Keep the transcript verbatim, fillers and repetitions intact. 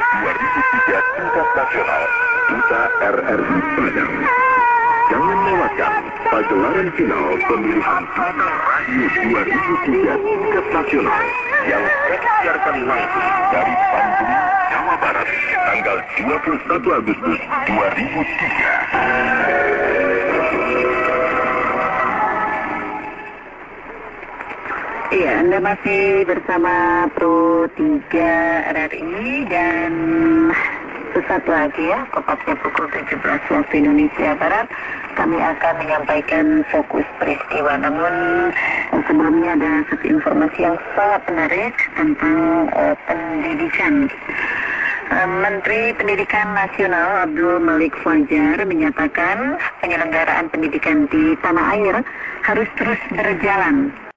dua ribu tiga tingkat nasional, Duta R R I Padang. Jangan lewatkan pagelaran final pemilihan Duta Radio dua ribu tiga tingkat nasional yang kami siarkan langsung dari Bandung, Jawa Barat, tanggal dua puluh satu Agustus dua ribu tiga. Iya, Anda masih bersama Pro tiga R R I dan sesaat lagi ya, tepatnya pukul tujuh belas waktu Indonesia Barat, kami akan menyampaikan fokus peristiwa. Namun sebelumnya ada satu informasi yang sangat menarik tentang uh, pendidikan. Uh, Menteri Pendidikan Nasional Abdul Malik Fajar menyatakan penyelenggaraan pendidikan di tanah air harus terus berjalan